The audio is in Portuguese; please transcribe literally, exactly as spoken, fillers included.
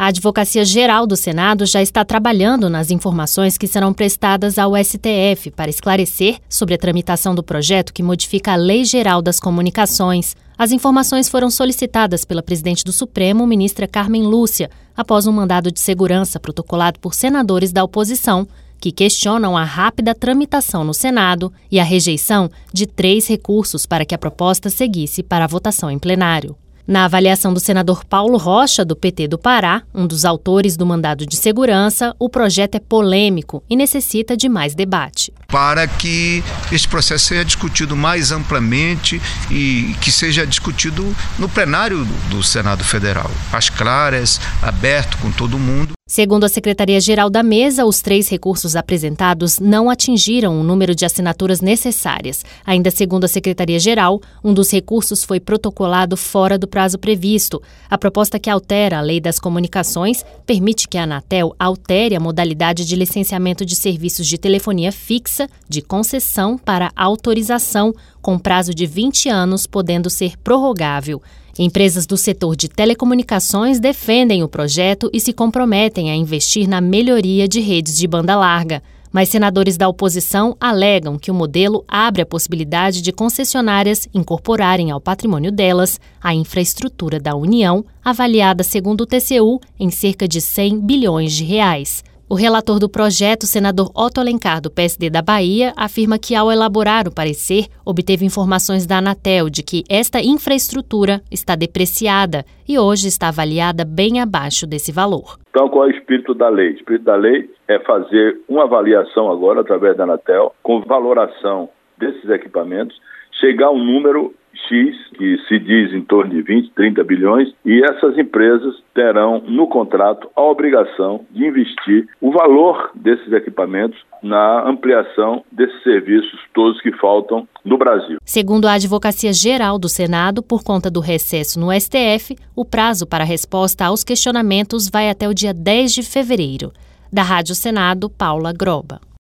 A Advocacia Geral do Senado já está trabalhando nas informações que serão prestadas ao S T F para esclarecer sobre a tramitação do projeto que modifica a Lei Geral das Comunicações. As informações foram solicitadas pela presidente do Supremo, ministra Carmen Lúcia, após um mandado de segurança protocolado por senadores da oposição, que questionam a rápida tramitação no Senado e a rejeição de três recursos para que a proposta seguisse para a votação em plenário. Na avaliação do senador Paulo Rocha, do P T do Pará, um dos autores do mandado de segurança, o projeto é polêmico e necessita de mais debate. Para que esse processo seja discutido mais amplamente e que seja discutido no plenário do Senado Federal, às claras, aberto com todo mundo. Segundo a Secretaria-Geral da Mesa, os três recursos apresentados não atingiram o número de assinaturas necessárias. Ainda segundo a Secretaria-Geral, um dos recursos foi protocolado fora do prazo previsto. A proposta que altera a Lei das Comunicações permite que a Anatel altere a modalidade de licenciamento de serviços de telefonia fixa de concessão para autorização, com prazo de vinte anos, podendo ser prorrogável. Empresas do setor de telecomunicações defendem o projeto e se comprometem a investir na melhoria de redes de banda larga. Mas senadores da oposição alegam que o modelo abre a possibilidade de concessionárias incorporarem ao patrimônio delas a infraestrutura da União, avaliada, segundo o T C U, em cerca de cem bilhões de reais. O relator do projeto, o senador Otto Alencar, do P S D da Bahia, afirma que, ao elaborar o parecer, obteve informações da Anatel de que esta infraestrutura está depreciada e hoje está avaliada bem abaixo desse valor. Então, qual é o espírito da lei? O espírito da lei é fazer uma avaliação agora, através da Anatel, com valoração desses equipamentos, chegar a um número X, que se diz em torno de vinte, trinta bilhões, e essas empresas terão no contrato a obrigação de investir o valor desses equipamentos na ampliação desses serviços todos que faltam no Brasil. Segundo a Advocacia Geral do Senado, por conta do recesso no S T F, o prazo para a resposta aos questionamentos vai até o dia dez de fevereiro. Da Rádio Senado, Paula Groba.